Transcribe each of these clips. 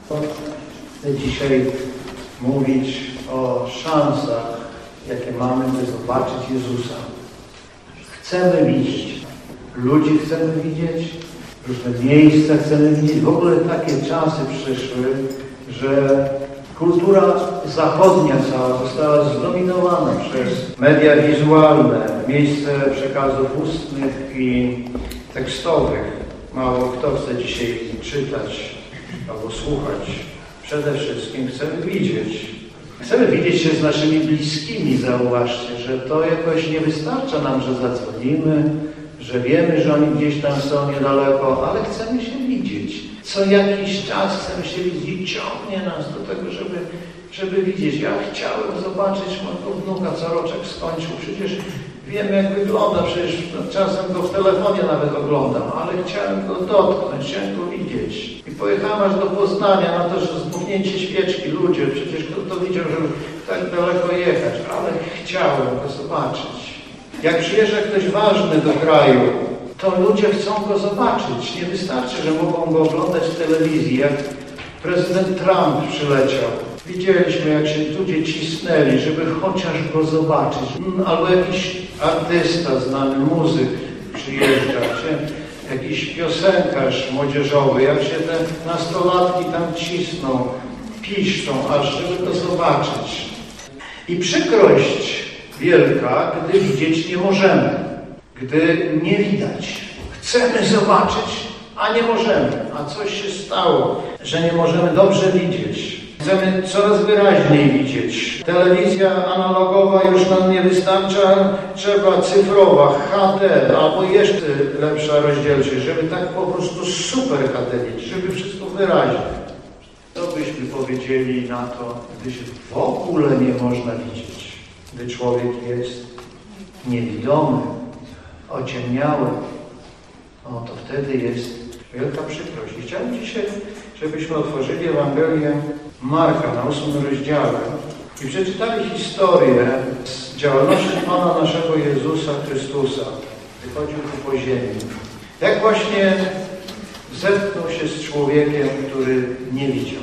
Chcę dzisiaj mówić o szansach, jakie mamy, by zobaczyć Jezusa. Chcemy widzieć. Ludzi chcemy widzieć, różne miejsca chcemy widzieć. W ogóle takie czasy przyszły, że kultura zachodnia cała została zdominowana przez media wizualne, miejsce przekazów ustnych i tekstowych. Mało kto chce dzisiaj czytać albo słuchać. Przede wszystkim chcemy widzieć. Chcemy widzieć się z naszymi bliskimi, zauważcie, że to jakoś nie wystarcza nam, że zadzwonimy, że wiemy, że oni gdzieś tam są niedaleko, ale chcemy się widzieć. Co jakiś czas chcemy się widzieć, ciągnie nas do tego, żeby widzieć. Ja chciałem zobaczyć mojego wnuka, co roczek skończył. Przecież wiem, jak wygląda, przecież czasem go w telefonie nawet oglądam, ale chciałem go dotknąć, chciałem go widzieć. I pojechałem aż do Poznania na to, że zbuchnięcie świeczki, ludzie, przecież kto to widział, żeby tak daleko jechać, ale chciałem go zobaczyć. Jak przyjeżdża ktoś ważny do kraju, to ludzie chcą go zobaczyć. Nie wystarczy, że mogą go oglądać w telewizji. Jak prezydent Trump przyleciał, widzieliśmy, jak się ludzie cisnęli, żeby chociaż go zobaczyć. Albo jakiś artysta znany, muzyk przyjeżdża, jakiś piosenkarz młodzieżowy, jak się te nastolatki tam cisną, piszczą, aż żeby go zobaczyć. I przykrość wielka, gdy widzieć nie możemy, gdy nie widać. Chcemy zobaczyć, a nie możemy. A coś się stało, że nie możemy dobrze widzieć. Chcemy coraz wyraźniej widzieć. Telewizja analogowa już nam nie wystarcza, trzeba cyfrowa, HD, albo jeszcze lepsza rozdzielczość, żeby tak po prostu super HD widzieć, żeby wszystko wyraźnie. Co byśmy powiedzieli na to, gdy się w ogóle nie można widzieć? Gdy człowiek jest niewidomy, ociemniały, to wtedy jest wielka przykrość. I chciałem dzisiaj, żebyśmy otworzyli Ewangelię Marka na 8 rozdziale i przeczytali historię z działalności Pana naszego Jezusa Chrystusa, gdy chodził tu po ziemi. Jak właśnie zetknął się z człowiekiem, który nie widział.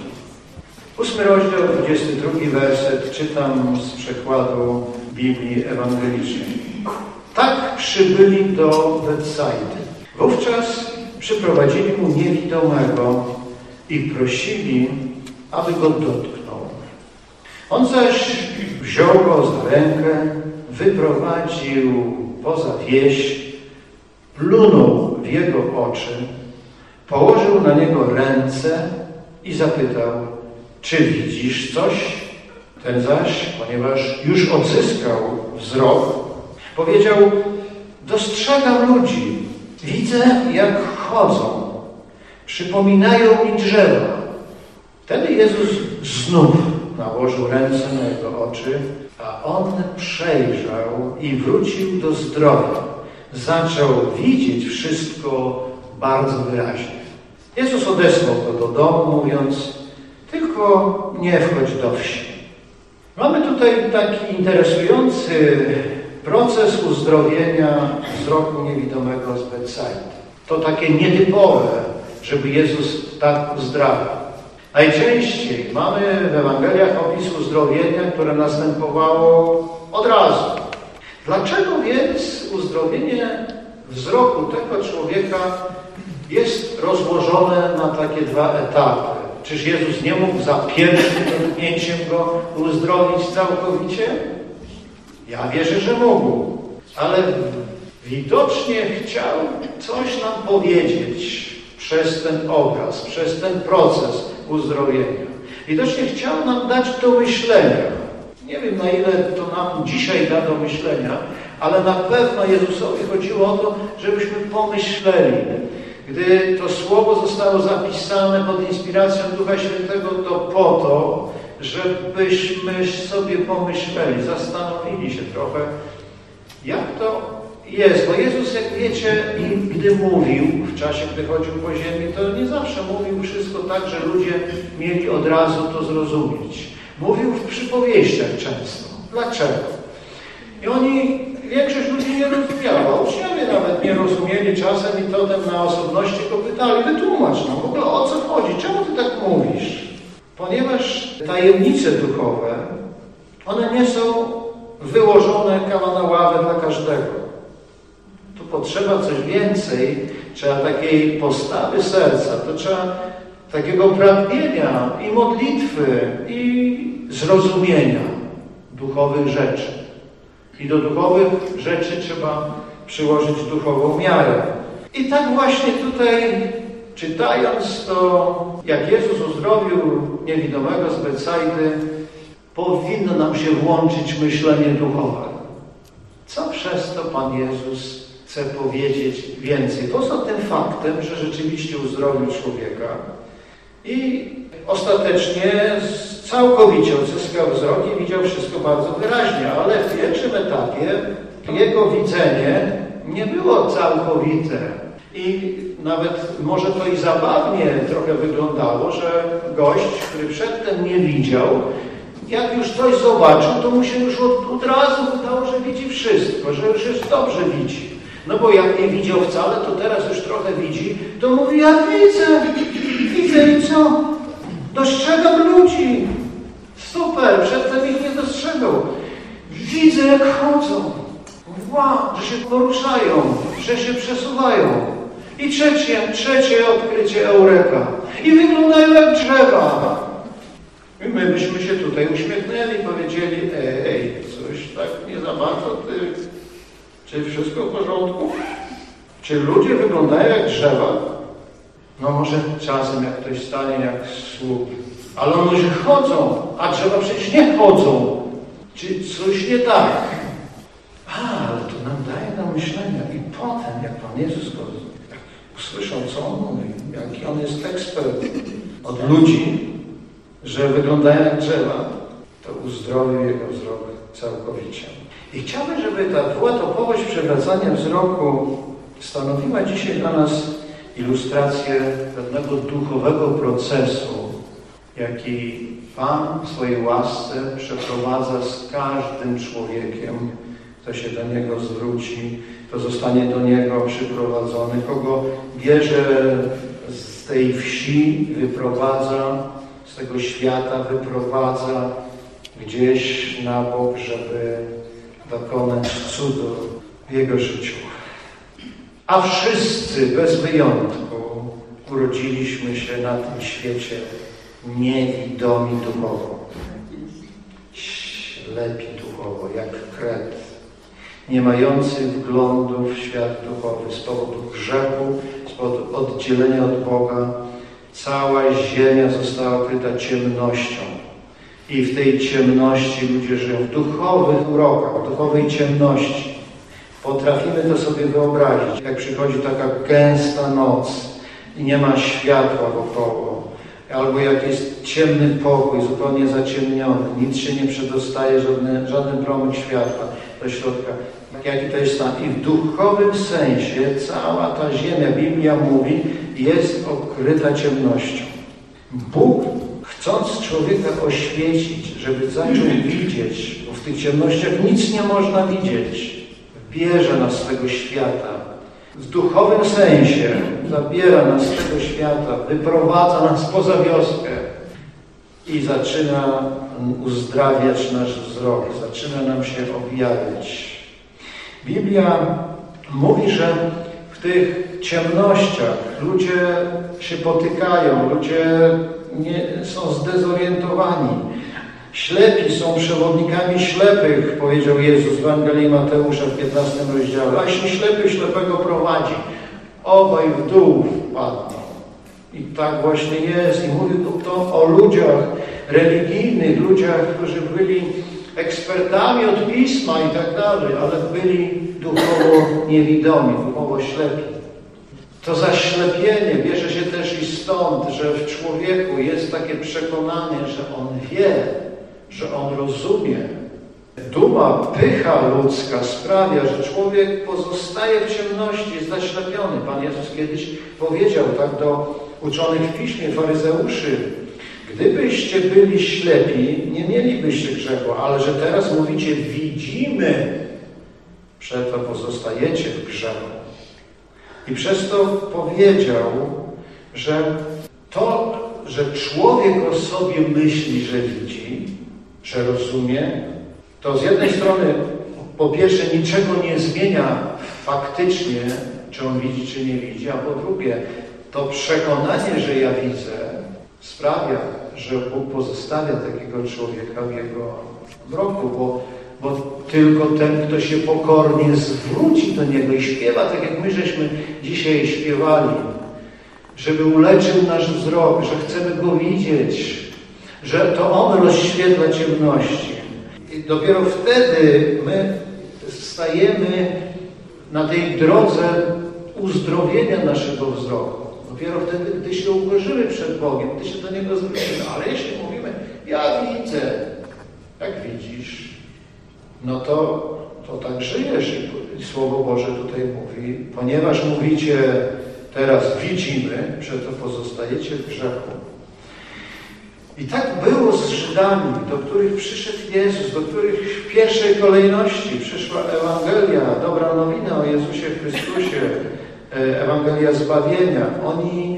8 rozdział, 22 werset, czytam z przekładu Biblii Ewangelicznej. Tak przybyli do Betsajdy. Wówczas przyprowadzili mu niewidomego i prosili, aby go dotknął. On zaś wziął go za rękę, wyprowadził poza wieś, plunął w jego oczy, położył na niego ręce i zapytał, czy widzisz coś? Ten zaś, ponieważ już odzyskał wzrok, powiedział, dostrzegam ludzi, widzę jak chodzą, przypominają mi drzewa. Wtedy Jezus znów nałożył ręce na jego oczy, a on przejrzał i wrócił do zdrowia. Zaczął widzieć wszystko bardzo wyraźnie. Jezus odesłał go do domu, mówiąc, tylko nie wchodź do wsi. Mamy tutaj taki interesujący proces uzdrowienia wzroku niewidomego z Betsajdy. To takie nietypowe, żeby Jezus tak uzdrawiał. Najczęściej mamy w Ewangeliach opis uzdrowienia, które następowało od razu. Dlaczego więc uzdrowienie wzroku tego człowieka jest rozłożone na takie dwa etapy? Czyż Jezus nie mógł za pierwszym dotknięciem go uzdrowić całkowicie? Ja wierzę, że mógł, ale widocznie chciał coś nam powiedzieć przez ten obraz, przez ten proces uzdrowienia. Widocznie chciał nam dać do myślenia. Nie wiem, na ile to nam dzisiaj da do myślenia, ale na pewno Jezusowi chodziło o to, żebyśmy pomyśleli. Gdy to słowo zostało zapisane pod inspiracją Ducha Świętego, to po to, żebyśmy sobie pomyśleli, zastanowili się trochę, jak to jest. Bo Jezus, jak wiecie, gdy mówił w czasie, gdy chodził po ziemi, to nie zawsze mówił wszystko tak, że ludzie mieli od razu to zrozumieć. Mówił w przypowieściach często. Dlaczego? I większość ludzi nie rozumiała. Uczniowie nawet nie rozumieli czasem i potem na osobności go pytali, wytłumacz nam w ogóle o co chodzi, czemu ty tak mówisz? tajemnice duchowe, one nie są wyłożone kawa na ławę dla każdego. Tu potrzeba coś więcej, trzeba takiej postawy serca, to trzeba takiego pragnienia i modlitwy, i zrozumienia duchowych rzeczy. I do duchowych rzeczy trzeba przyłożyć duchową miarę. I tak właśnie tutaj, czytając to, jak Jezus uzdrowił niewidomego z Betsajdy, powinno nam się włączyć myślenie duchowe. Co przez to Pan Jezus chce powiedzieć więcej? Poza tym faktem, że rzeczywiście uzdrowił człowieka i ostatecznie całkowicie odzyskał wzrok i widział wszystko bardzo wyraźnie, ale w pierwszym etapie jego widzenie nie było całkowite. I nawet może to i zabawnie trochę wyglądało, że gość, który przedtem nie widział, jak już coś zobaczył, to mu się już od razu wydało, że widzi wszystko, że już jest dobrze widzi. No bo jak nie widział wcale, to teraz już trochę widzi, to mówi, ja widzę i co? Dostrzegam ludzi. Super, przedtem ich nie dostrzegał. Widzę, jak chodzą. Wow, że się poruszają, że się przesuwają. I trzecie odkrycie Eureka. I wyglądają jak drzewa. I my byśmy się tutaj uśmiechnęli, powiedzieli, coś tak nie za bardzo, czy wszystko w porządku? Czy ludzie wyglądają jak drzewa? No może czasem jak ktoś stanie jak słup, ale oni się chodzą, a drzewa przecież nie chodzą. Czy coś nie tak? Ale to nam daje do myślenia. I potem, jak Pan Jezus go usłyszał, co on mówi, jaki on jest ekspert od ludzi, że wyglądają jak drzewa, to uzdrowił jego wzrok całkowicie. I chciałbym, żeby ta dwuetapowość przewracania wzroku stanowiła dzisiaj dla nas ilustrację pewnego duchowego procesu, jaki Pan w swojej łasce przeprowadza z każdym człowiekiem, kto się do Niego zwróci, kto zostanie do Niego przyprowadzony, kogo bierze z tej wsi, wyprowadza, z tego świata wyprowadza gdzieś na bok, żeby dokonać cudu w jego życiu. A wszyscy bez wyjątku urodziliśmy się na tym świecie niewidomi duchowo, ślepi duchowo, jak kret, nie mający wglądu w świat duchowy z powodu grzechu, z powodu oddzielenia od Boga. Cała ziemia została okryta ciemnością i w tej ciemności ludzie żyją, w duchowych mrokach, w duchowej ciemności. Potrafimy to sobie wyobrazić, jak przychodzi taka gęsta noc i nie ma światła wokoło, albo jak jest ciemny pokój, zupełnie zaciemniony, nic się nie przedostaje, żaden promyk światła do środka. Jaki to jest stan? I w duchowym sensie cała ta ziemia, Biblia mówi, jest okryta ciemnością. Bóg, chcąc człowieka oświecić, żeby zaczął widzieć, bo w tych ciemnościach nic nie można widzieć, bierze nas z tego świata. W duchowym sensie zabiera nas z tego świata, wyprowadza nas poza wioskę i zaczyna uzdrawiać nasz wzrok, zaczyna nam się objawiać. Biblia mówi, że w tych ciemnościach ludzie się potykają, ludzie są zdezorientowani. Ślepi są przewodnikami ślepych, powiedział Jezus w Ewangelii Mateusza w 15 rozdziale. A jeśli ślepy ślepego prowadzi, obaj w dół wpadną. I tak właśnie jest. I mówił to o ludziach religijnych, ludziach, którzy byli ekspertami od Pisma i tak dalej, ale byli duchowo niewidomi, duchowo ślepi. To zaślepienie bierze się też i stąd, że w człowieku jest takie przekonanie, że on wie, że on rozumie. Duma, pycha ludzka sprawia, że człowiek pozostaje w ciemności, jest zaślepiony. Pan Jezus kiedyś powiedział tak do uczonych w Piśmie, faryzeuszy: gdybyście byli ślepi, nie mielibyście grzechu, ale że teraz mówicie, widzimy, przeto pozostajecie w grzechu. I przez to powiedział, że to że człowiek o sobie myśli, że widzi, że rozumie, to z jednej strony po pierwsze niczego nie zmienia faktycznie, czy on widzi, czy nie widzi, a po drugie to przekonanie, że ja widzę, sprawia, że Bóg pozostawia takiego człowieka w jego mroku, bo tylko ten, kto się pokornie zwróci do Niego i śpiewa, tak jak my żeśmy dzisiaj śpiewali, żeby uleczył nasz wzrok, że chcemy Go widzieć, że to On rozświetla ciemności. I dopiero wtedy my stajemy na tej drodze uzdrowienia naszego wzroku. Dopiero wtedy, gdy się ukorzymy przed Bogiem, gdy się do Niego zwrócimy. Ale jeśli mówimy, ja widzę, jak widzisz, no to tak żyjesz. I Słowo Boże tutaj mówi, ponieważ mówicie, teraz widzimy, przeto pozostajecie w grzechu. I tak było z Żydami, do których przyszedł Jezus, do których w pierwszej kolejności przyszła Ewangelia, dobra nowina o Jezusie Chrystusie, Ewangelia zbawienia. Oni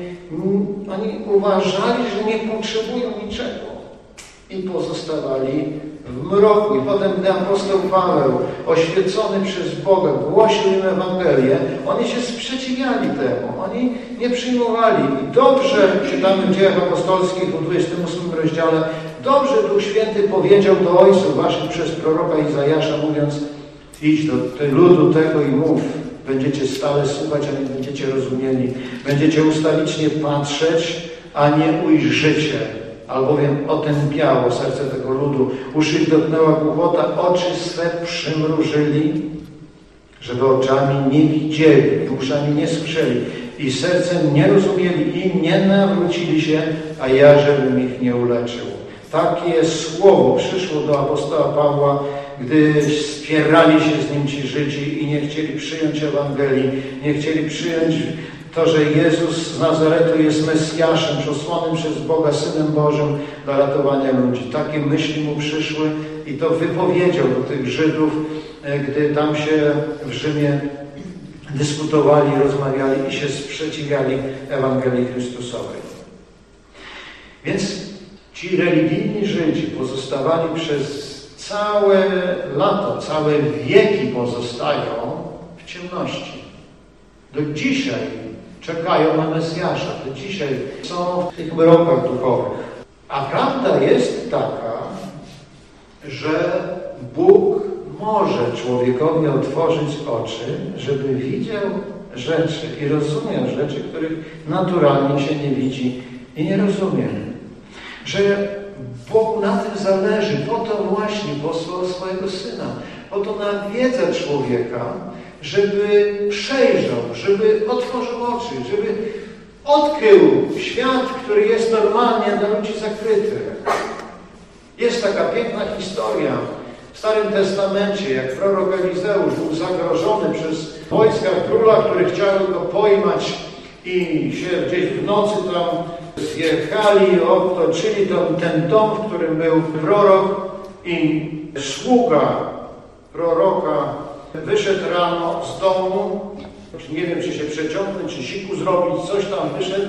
uważali, że nie potrzebują niczego i pozostawali w mroku. I potem, gdy apostoł Paweł, oświecony przez Boga, głosił im Ewangelię, oni się sprzeciwiali temu, oni nie przyjmowali. I dobrze, czytamy w Dziejach Apostolskich w 28 rozdziale, dobrze Duch Święty powiedział do ojców waszych przez proroka Izajasza, mówiąc, idź do ludu tego i mów, będziecie stale słuchać, a nie będziecie rozumieli, będziecie ustawicznie patrzeć, a nie ujrzycie. Albowiem otępiało serce tego ludu, uszy ich dotknęła głupota, oczy swe przymrużyli, żeby oczami nie widzieli, i uszami nie słyszeli, i sercem nie rozumieli, i nie nawrócili się, a ja, żebym ich nie uleczył. Takie słowo przyszło do apostoła Pawła, gdy spierali się z nim ci Żydzi i nie chcieli przyjąć Ewangelii, nie chcieli przyjąć to, że Jezus z Nazaretu jest Mesjaszem, przesłanym przez Boga, Synem Bożym do ratowania ludzi. Takie myśli mu przyszły i to wypowiedział do tych Żydów, gdy tam się w Rzymie dyskutowali, rozmawiali i się sprzeciwiali Ewangelii Chrystusowej. Więc ci religijni Żydzi pozostawali przez całe lato, całe wieki pozostają w ciemności. Do dzisiaj czekają na Mesjasza, do dzisiaj są w tych mrokach duchowych. A prawda jest taka, że Bóg może człowiekowi otworzyć oczy, żeby widział rzeczy i rozumiał rzeczy, których naturalnie się nie widzi i nie rozumie. Że Bogu na tym zależy, po to właśnie posłał swojego Syna, po to nawiedza człowieka, żeby przejrzał, żeby otworzył oczy, żeby odkrył świat, który jest normalnie dla ludzi zakryty. Jest taka piękna historia w Starym Testamencie, jak prorok Elizeusz był zagrożony przez wojska króla, które chciały go pojmać i się gdzieś w nocy tam zjechali, obtoczyli ten dom, w którym był prorok i sługa proroka wyszedł rano z domu, nie wiem, czy się przeciągnąć, czy siku zrobić, coś tam wyszedł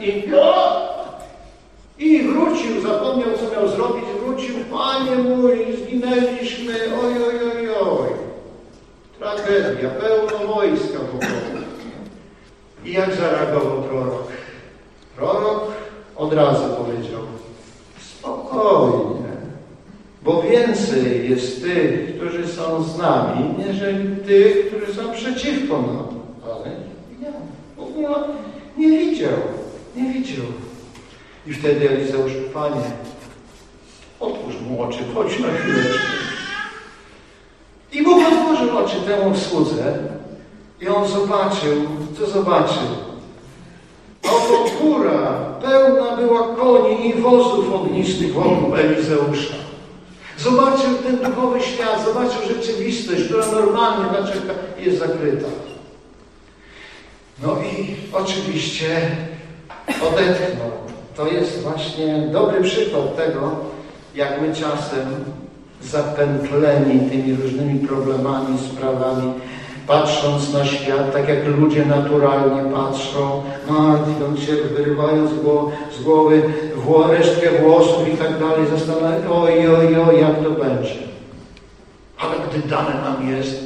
i wrócił, zapomniał, co miał zrobić, wrócił, Panie mój, zginęliśmy, oj, oj, oj, oj. Tragedia, pełno wojska wokół. I jak zareagował prorok? Prorok od razu powiedział, spokojnie, bo więcej jest tych, którzy są z nami, niżeli tych, którzy są przeciwko nam. Ale ja w ogóle nie widział. I wtedy Elizeusz, Panie, otwórz mu oczy, chodź na chwileczkę. I Bóg otworzył oczy temu słudze i on zobaczył, co zobaczył. Oto góra pełna była koni i wozów ognistych wokół Elizeusza. Zobaczył ten duchowy świat, zobaczył rzeczywistość, która normalnie dla człowieka jest zakryta. No i oczywiście odetchnął. To jest właśnie dobry przykład tego, jak my czasem zapętleni tymi różnymi problemami, sprawami, patrząc na świat, tak jak ludzie naturalnie patrzą, martwiąc się, wyrywając z głowy resztkę włosów i tak dalej, zastanawiają, oj, jak to będzie. Ale gdy dane nam jest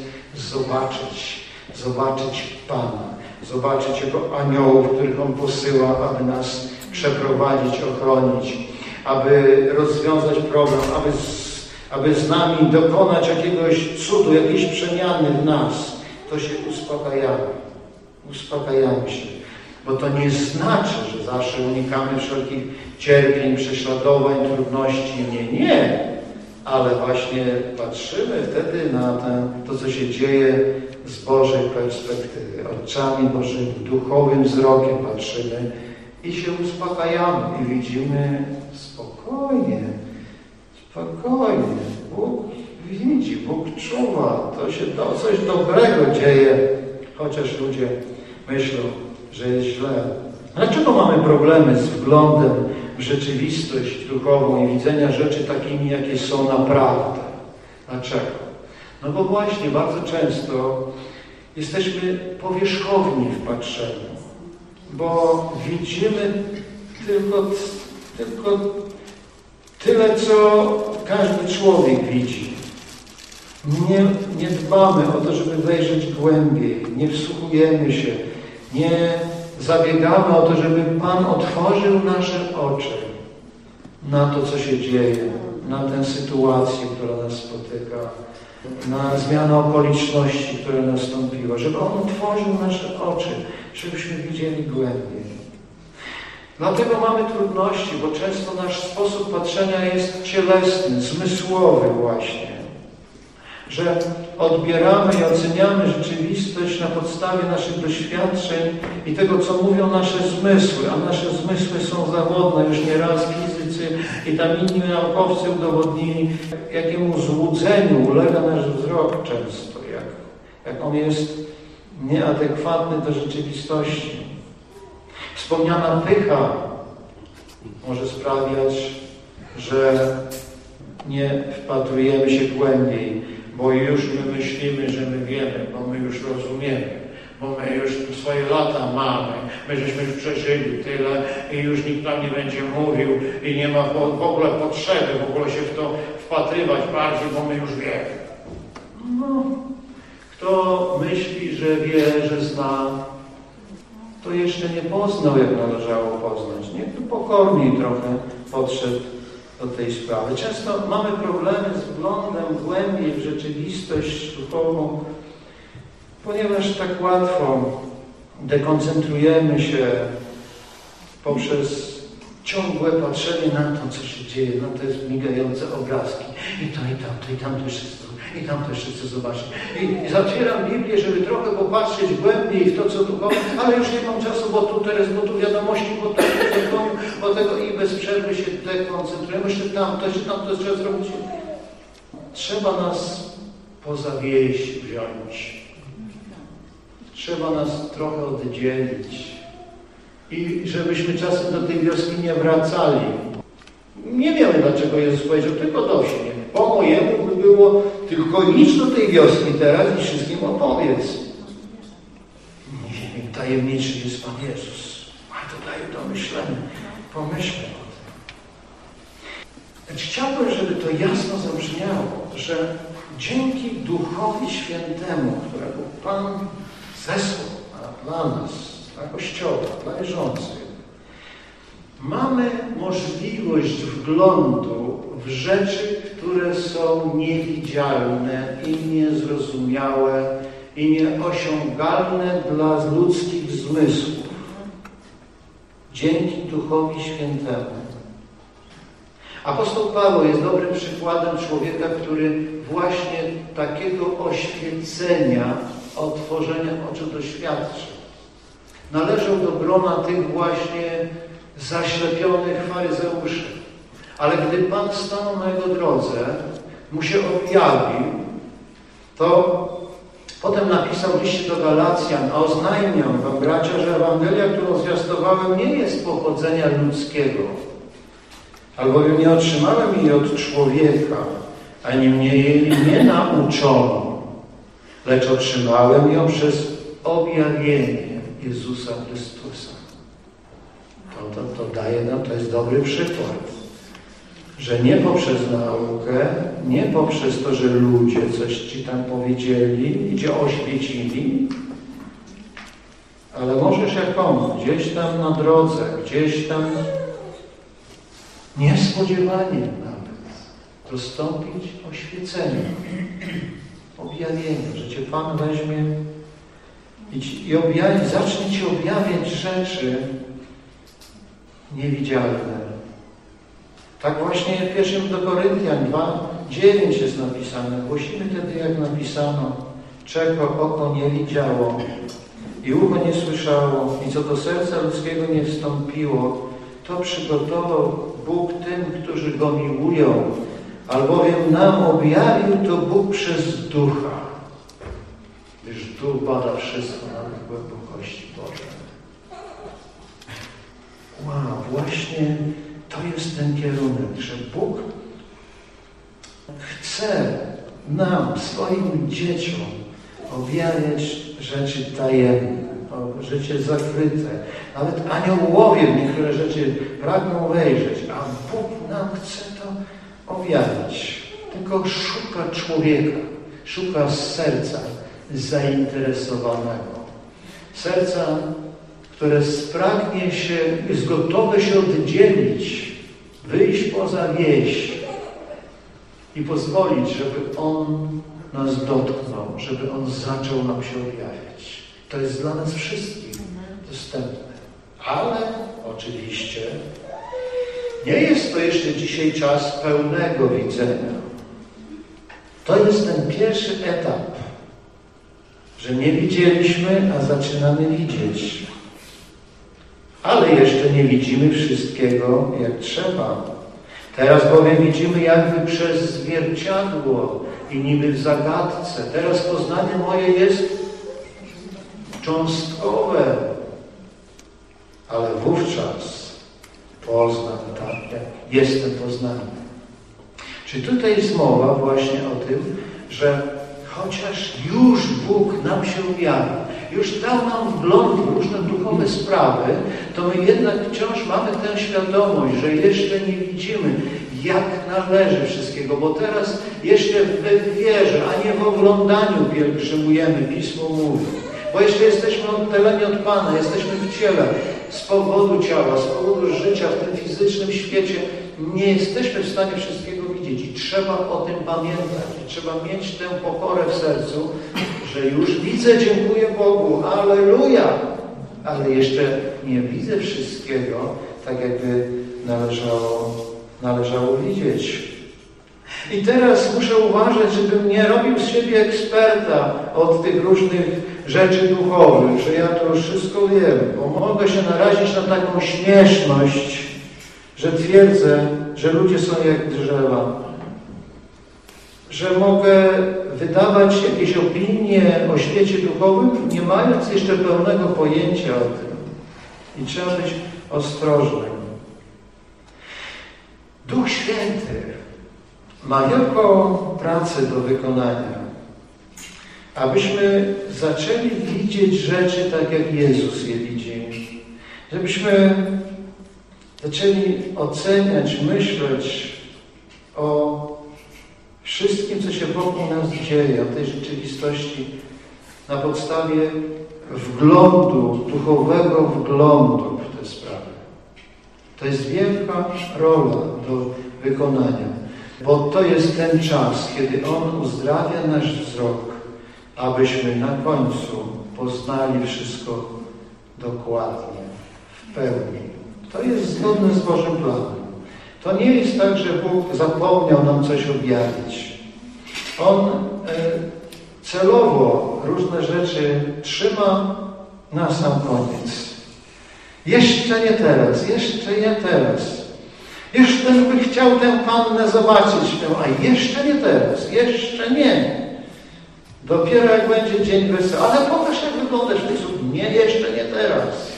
zobaczyć Pana, zobaczyć Jego aniołów, których On posyła, aby nas przeprowadzić, ochronić, aby rozwiązać problem, aby z nami dokonać jakiegoś cudu, jakiejś przemiany w nas, to się uspokajamy się. Bo to nie znaczy, że zawsze unikamy wszelkich cierpień, prześladowań, trudności. Nie. Ale właśnie patrzymy wtedy na to, co się dzieje z Bożej perspektywy. Oczami Bożymi, duchowym wzrokiem patrzymy i się uspokajamy i widzimy spokojnie. Bóg widzi, Bóg czuwa, to się coś dobrego dzieje, chociaż ludzie myślą, że jest źle. Dlaczego mamy problemy z wglądem w rzeczywistość duchową i widzenia rzeczy takimi, jakie są naprawdę? Dlaczego? No bo właśnie bardzo często jesteśmy powierzchowni w patrzeniu, bo widzimy tylko tyle, co każdy człowiek widzi. Nie dbamy o to, żeby wejrzeć głębiej, nie wsłuchujemy się, nie zabiegamy o to, żeby Pan otworzył nasze oczy na to, co się dzieje, na tę sytuację, która nas spotyka, na zmianę okoliczności, która nastąpiła, żeby On otworzył nasze oczy, żebyśmy widzieli głębiej. Dlatego mamy trudności, bo często nasz sposób patrzenia jest cielesny, zmysłowy właśnie. Że odbieramy i oceniamy rzeczywistość na podstawie naszych doświadczeń i tego, co mówią nasze zmysły, a nasze zmysły są zawodne, już nieraz fizycy i tam inni naukowcy udowodnili, jakiemu złudzeniu ulega nasz wzrok często, jak on jest nieadekwatny do rzeczywistości. Wspomniana pycha może sprawiać, że nie wpatrujemy się głębiej, bo już my myślimy, że my wiemy, bo my już rozumiemy, bo my już swoje lata mamy, my żeśmy już przeżyli tyle i już nikt nam nie będzie mówił i nie ma w ogóle potrzeby w ogóle się w to wpatrywać bardziej, bo my już wiemy. No, kto myśli, że wie, że zna, to jeszcze nie poznał, jak należało poznać. Niech tu pokorniej trochę podszedł do tej sprawy. Często mamy problemy z wglądem głębiej w rzeczywistość duchową, ponieważ tak łatwo dekoncentrujemy się poprzez ciągłe patrzenie na to, co się dzieje, na te migające obrazki. I tamto jeszcze i tamto jeszcze chcę zobaczyć. I zatwieram Biblię, żeby trochę popatrzeć głębiej w to, co duchowe, ale już nie mam czasu, bo tu wiadomości, bo tu zadzwonił, bo tego i bez przerwy się dekoncentrujemy. Jeszcze tamto trzeba zrobić. Trzeba nas poza wieś wziąć. Trzeba nas trochę oddzielić. I żebyśmy czasem do tej wioski nie wracali. Nie wiemy, dlaczego Jezus powiedział, tylko do wsi. Po mojemu by było, tylko idź do tej wioski teraz i wszystkim opowiedz. Nie wiem, tajemniczy jest Pan Jezus. Ale to daje do myślenia. Pomyślmy o tym. Chciałbym, żeby to jasno zabrzmiało, że dzięki Duchowi Świętemu, którego Pan zesłał dla nas, dla Kościoła, dla wierzących, mamy możliwość wglądu w rzeczy, które są niewidzialne i niezrozumiałe i nieosiągalne dla ludzkich zmysłów. Dzięki Duchowi Świętemu. Apostoł Paweł jest dobrym przykładem człowieka, który właśnie takiego oświecenia, otworzenia oczu doświadczył. Należał do grona tych właśnie zaślepionych faryzeuszy. Ale gdy Pan stanął na jego drodze, mu się objawił, to potem napisał w liście do Galacjan: a oznajmiam wam, bracia, że Ewangelia, którą zwiastowałem, nie jest pochodzenia ludzkiego, albowiem nie otrzymałem jej od człowieka, ani mnie jej nie nauczono, lecz otrzymałem ją przez objawienie Jezusa Chrystusa. To daje nam, to jest dobry przykład, że nie poprzez naukę, nie poprzez to, że ludzie coś ci tam powiedzieli i cię oświecili, ale możesz jak on, gdzieś tam na drodze, gdzieś tam niespodziewanie nawet dostąpić oświecenia, objawienia, że cię Pan weźmie i zacznie ci objawiać rzeczy niewidzialne. Tak właśnie w 1 do Koryntian 2:9 jest napisane. Głosimy wtedy, jak napisano, czego oko nie widziało i ucho nie słyszało i co do serca ludzkiego nie wstąpiło, to przygotował Bóg tym, którzy Go miłują, albowiem nam objawił to Bóg przez Ducha, gdyż Duch bada wszystko, nawet głębokości Boże. Wow, właśnie to jest ten kierunek, że Bóg chce nam, swoim dzieciom objawiać rzeczy tajemne, rzeczy zakryte. Nawet aniołowie niektóre rzeczy pragną wejrzeć, a Bóg nam chce to objawić. Tylko szuka człowieka, szuka serca zainteresowanego. Serca, które spragnie się, jest gotowe się oddzielić, wyjść poza wieś i pozwolić, żeby On nas dotknął, żeby On zaczął nam się objawiać. To jest dla nas wszystkich dostępne. Ale oczywiście nie jest to jeszcze dzisiaj czas pełnego widzenia. To jest ten pierwszy etap, że nie widzieliśmy, a zaczynamy widzieć. Ale jeszcze nie widzimy wszystkiego jak trzeba. Teraz bowiem widzimy jakby przez zwierciadło i niby w zagadce. Teraz poznanie moje jest cząstkowe, ale wówczas poznam tak, jak jestem poznany. Czy tutaj jest mowa właśnie o tym, że chociaż już Bóg nam się objawił, już dał nam wgląd w różne duchowe sprawy, to my jednak wciąż mamy tę świadomość, że jeszcze nie widzimy, jak należy wszystkiego, bo teraz jeszcze w wierze, a nie w oglądaniu pielgrzymujemy, Pismo mówi. Bo jeszcze jesteśmy oddaleni od Pana, jesteśmy w ciele, z powodu ciała, z powodu życia w tym fizycznym świecie nie jesteśmy w stanie wszystkiego widzieć i trzeba o tym pamiętać. I trzeba mieć tę pokorę w sercu, że już widzę, dziękuję Bogu, alleluja, ale jeszcze nie widzę wszystkiego tak, jakby należało widzieć. I teraz muszę uważać, żebym nie robił z siebie eksperta od tych różnych rzeczy duchowych, że ja to już wszystko wiem, bo mogę się narazić na taką śmieszność, że twierdzę, że ludzie są jak drzewa, że mogę wydawać jakieś opinie o świecie duchowym, nie mając jeszcze pełnego pojęcia o tym. I trzeba być ostrożnym. Duch Święty ma wielką pracę do wykonania, abyśmy zaczęli widzieć rzeczy tak, jak Jezus je widzi. Żebyśmy zaczęli oceniać, myśleć o wszystkim, co się wokół nas dzieje, o tej rzeczywistości na podstawie wglądu, duchowego wglądu w te sprawy. To jest wielka rola do wykonania, bo to jest ten czas, kiedy On uzdrawia nasz wzrok, abyśmy na końcu poznali wszystko dokładnie, w pełni. To jest zgodne z Bożym planem. To nie jest tak, że Bóg zapomniał nam coś objawić. On celowo różne rzeczy trzyma na sam koniec. Jeszcze nie teraz, jeszcze nie teraz. Jeszcze by chciał tę pannę zobaczyć, a jeszcze nie teraz, jeszcze nie. Dopiero jak będzie dzień wesela, ale pokaż, jak wyglądasz w sposób. Nie, jeszcze nie teraz.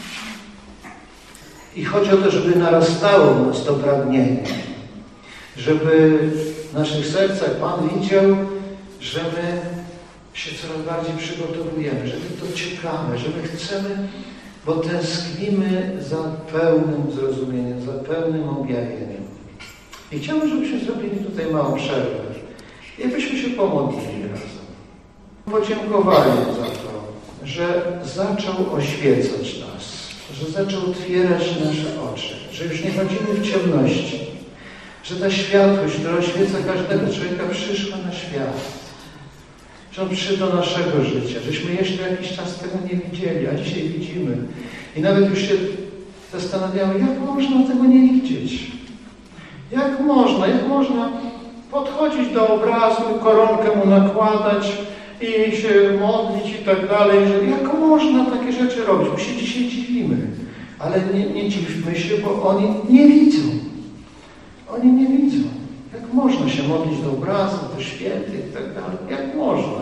I chodzi o to, żeby narastało w nas to pragnienie, żeby w naszych sercach Pan widział, że my się coraz bardziej przygotowujemy, że my dociekamy, że my chcemy, bo tęsknimy za pełnym zrozumieniem, za pełnym objawieniem. I chciałbym, żebyśmy zrobili tutaj małą przerwę i byśmy się pomodlili razem. Podziękowali za to, że zaczął oświecać nas, że zaczął otwierać nasze oczy, że już nie chodzimy w ciemności, że ta światłość, która oświeca każdego człowieka, przyszła na świat. Że On przyszedł do naszego życia, żeśmy jeszcze jakiś czas tego nie widzieli, a dzisiaj widzimy. I nawet już się zastanawiamy, jak można tego nie widzieć. Jak można podchodzić do obrazu, koronkę mu nakładać i się modlić i tak dalej. Jak można takie rzeczy robić? My się dzisiaj dziwimy. Ale nie dziwmy się, bo oni nie widzą. Oni nie widzą. Jak można się modlić do obrazu, do świętych i tak dalej? Jak można?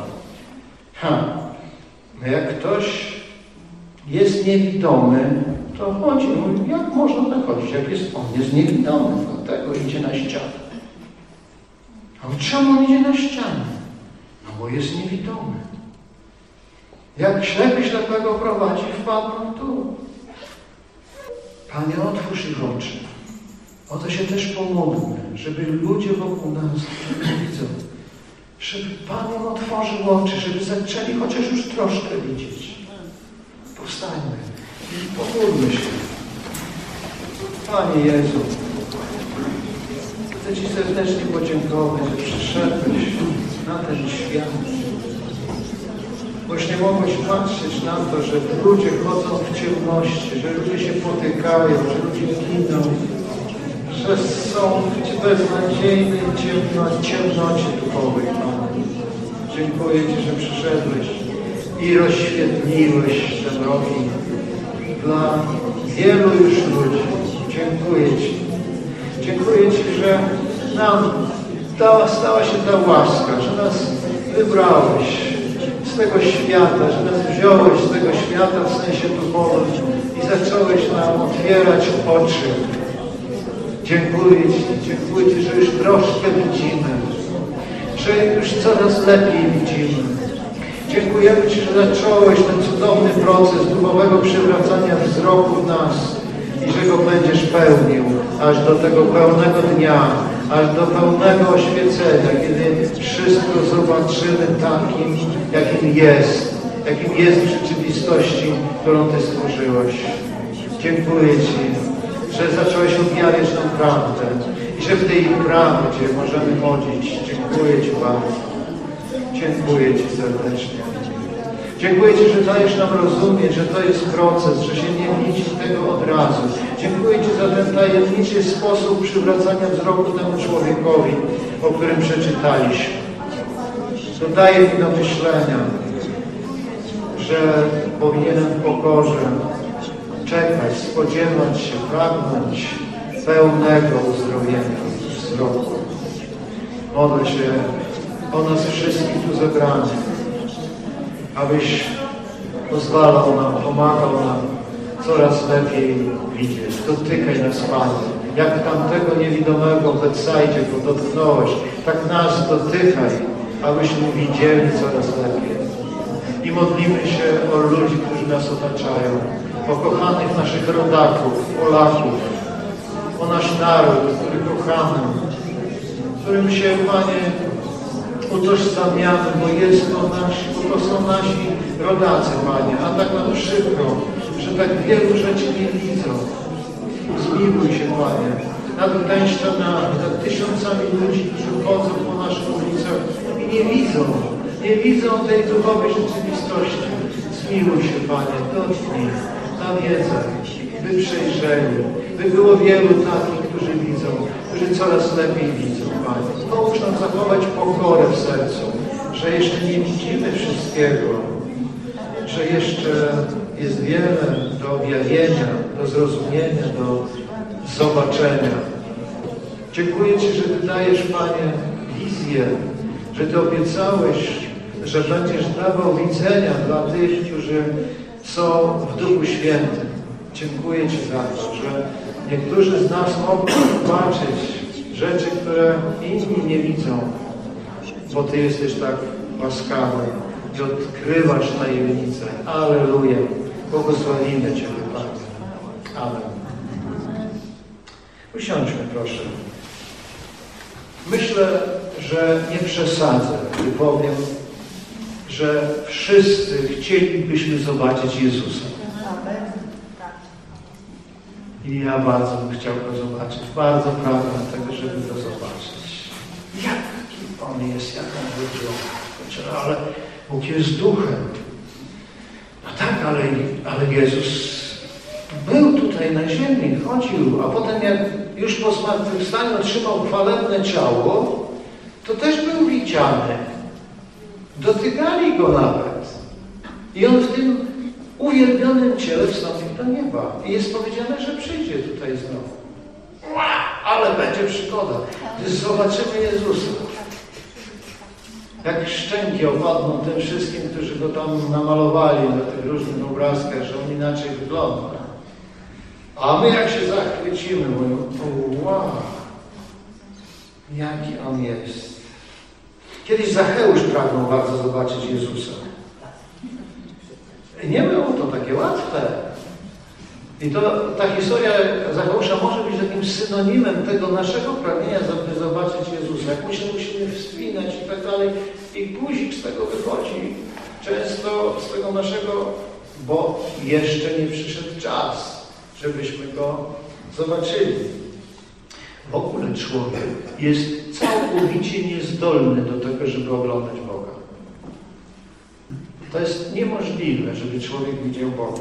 No jak ktoś jest niewidomy, to chodzi. Mówi, jak można tak chodzić? Jak on jest niewidomy, dlatego idzie na ścianę. A czemu on idzie na ścianę? No bo jest niewidomy. Jak ślepy ślepego prowadzi, wpadną tu. Panie, otwórz ich oczy. O to się też pomódlmy, żeby ludzie wokół nas, którzy widzą, żeby Pan im otworzył oczy, żeby zaczęli chociaż już troszkę widzieć. Powstańmy i pomódlmy się. Panie Jezu, chcę Ci serdecznie podziękować, że przyszedłeś na ten świat. Bo już nie mogłeś patrzeć na to, że ludzie chodzą w ciemności, że ludzie się potykają, że ludzie giną, że są w beznadziejnej ciemnocie duchowej, Panie. Dziękuję Ci, że przyszedłeś i rozświetliłeś te drogi dla wielu już ludzi. Dziękuję Ci. Dziękuję Ci, że nam stała się ta łaska, że nas wybrałeś z tego świata, że nas wziąłeś z tego świata w sensie duchowym i zacząłeś nam otwierać oczy. Dziękuję Ci, że już troszkę widzimy, że już coraz lepiej widzimy. Dziękujemy Ci, że zacząłeś ten cudowny proces duchowego przywracania wzroku w nas i że go będziesz pełnił aż do tego pełnego dnia, aż do pełnego oświecenia, kiedy wszystko zobaczymy takim, jakim jest w rzeczywistości, którą Ty stworzyłeś. Dziękuję Ci, że zacząłeś objawiać nam prawdę i że w tej prawdzie możemy chodzić. Dziękuję Ci bardzo. Dziękuję Ci serdecznie. Dziękuję Ci, że dajesz nam rozumieć, że to jest proces, że się nie widzi tego od razu. Dziękuję Ci za ten tajemniczy sposób przywracania wzroku temu człowiekowi, o którym przeczytaliśmy. To daje mi do myślenia, że powinienem w pokorze czekać, spodziewać się, pragnąć pełnego uzdrowienia wzroku. Modlę się o nas wszystkich tu zebranych, abyś pozwalał nam, pomagał nam coraz lepiej widzieć. Dotykaj nas, Panie. Jak tamtego niewidomego w Betsajdzie go dotknąłeś, tak nas dotykaj, abyśmy widzieli coraz lepiej. I modlimy się o ludzi, którzy nas otaczają, o kochanych naszych rodaków, Polaków, o nasz naród, który kochamy, którym się, Panie, utożsamiamy, bo to są nasi rodacy, Panie, a tak nam przykro, że tak wielu rzeczy nie widzą. Zmiłuj się, Panie, nad Gdańszczanami, nad tysiącami ludzi, którzy chodzą po naszych ulicach i nie widzą tej duchowej rzeczywistości. Zmiłuj się, Panie, dotknij, nawiedzaj, by przejrzeli, by było wielu takich, którzy widzą, którzy coraz lepiej widzą, Panie. Pomóż nam zachować pokorę w sercu, że jeszcze nie widzimy wszystkiego, że jeszcze jest wiele do objawienia, do zrozumienia, do zobaczenia. Dziękuję Ci, że Ty dajesz, Panie, wizję, że Ty obiecałeś, że będziesz dawał widzenia dla tych, którzy są w Duchu Świętym. Dziękuję Ci za to, że niektórzy z nas mogą zobaczyć rzeczy, które inni nie widzą, bo Ty jesteś tak łaskawy. i odkrywasz tajemnicę. Alleluja. Błogosławimy Ciebie, Panie. Amen. Usiądźmy, proszę. Myślę, że nie przesadzę, gdy powiem, że wszyscy chcielibyśmy zobaczyć Jezusa. I ja bardzo bym chciał Go zobaczyć. Bardzo pragnę tego, żeby Go zobaczyć. Jaki On jest, jak On wygląda. Ale Bóg jest duchem. No tak, ale Jezus był tutaj na ziemi, chodził, a potem jak już po zmartwychwstaniu otrzymał chwalebne ciało, to też był widziany. Dotykali Go nawet. I On w tym uwielbionym ciele wstąpił do nieba. I jest powiedziane, że przyjdzie tutaj znowu. Ale będzie przygoda, gdy zobaczymy Jezusa. Jak szczęki opadną tym wszystkim, którzy Go tam namalowali na tych różnych obrazkach, że On inaczej wygląda. A my jak się zachwycimy, mówimy, wow, jaki On jest. Kiedyś Zacheusz pragnął bardzo zobaczyć Jezusa. Nie było to takie łatwe. I ta historia Zacheusza może być takim synonimem tego naszego pragnienia, żeby zobaczyć Jezusa. Jak my się musimy wspinać i tak dalej. I guzik z tego wychodzi. Często z tego naszego, bo jeszcze nie przyszedł czas, żebyśmy Go zobaczyli. W ogóle człowiek jest całkowicie niezdolny do tego, żeby oglądać Boga. To jest niemożliwe, żeby człowiek widział Boga.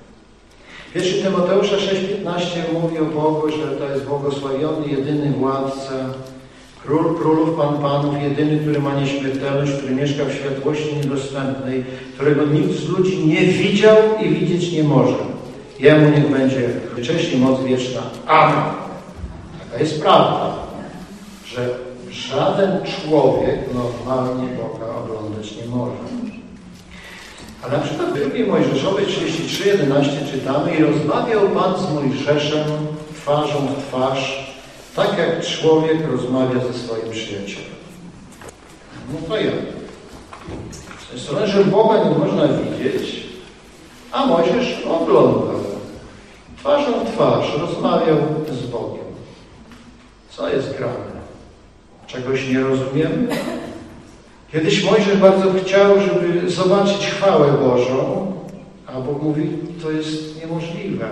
1 Tymoteusza 6,15 mówi o Bogu, że to jest błogosławiony, jedyny władca, król królów, pan panów, jedyny, który ma nieśmiertelność, który mieszka w światłości niedostępnej, którego nikt z ludzi nie widział i widzieć nie może. Jemu niech będzie cześć i moc wieczna. Amen. Taka jest prawda, że żaden człowiek normalnie Boga oglądać nie może. A na przykład w 2 Mojżeszowej 33:11 czytamy: i rozmawiał Pan z Mojżeszem twarzą w twarz, tak jak człowiek rozmawia ze swoim przyjacielem. No to ja. Z tej strony, że Boga nie można widzieć, a Mojżesz oglądał. Twarzą w twarz rozmawiał z Bogiem. Co jest grane? Czegoś nie rozumiemy? Kiedyś Mojżesz bardzo chciał, żeby zobaczyć chwałę Bożą, a Bóg mówi, to jest niemożliwe.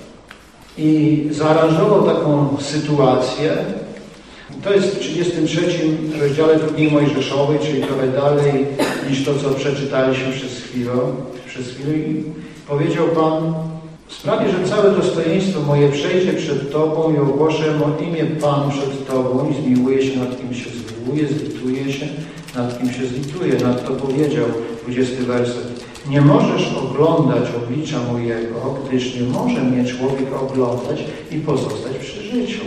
I zaaranżował taką sytuację. To jest w 33 rozdziale 2 Mojżeszowej, czyli trochę dalej niż to, co przeczytaliśmy przez chwilę. I powiedział Pan: sprawię, że całe dostojeństwo moje przejdzie przed Tobą i ogłoszę imię Pan przed Tobą i zmiłuje się nad kim się zmiłuje, zlituje się nad kim się zlituje. Nadto powiedział, 20 werset: nie możesz oglądać oblicza mojego, gdyż nie może mnie człowiek oglądać i pozostać przy życiu.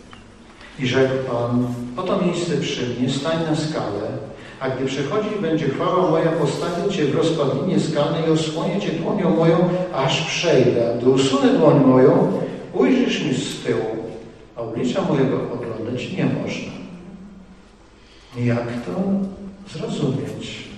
I rzekł Pan: oto miejsce przy mnie, stań na skale, a gdy przechodzić będzie chwała moja, postawię Cię w rozpadlinie skalnej i osłonię Cię dłonią moją, aż przejdę. Gdy usunę dłoń moją, ujrzysz mi z tyłu, a oblicza mojego oglądać nie można. Jak to zrozumieć?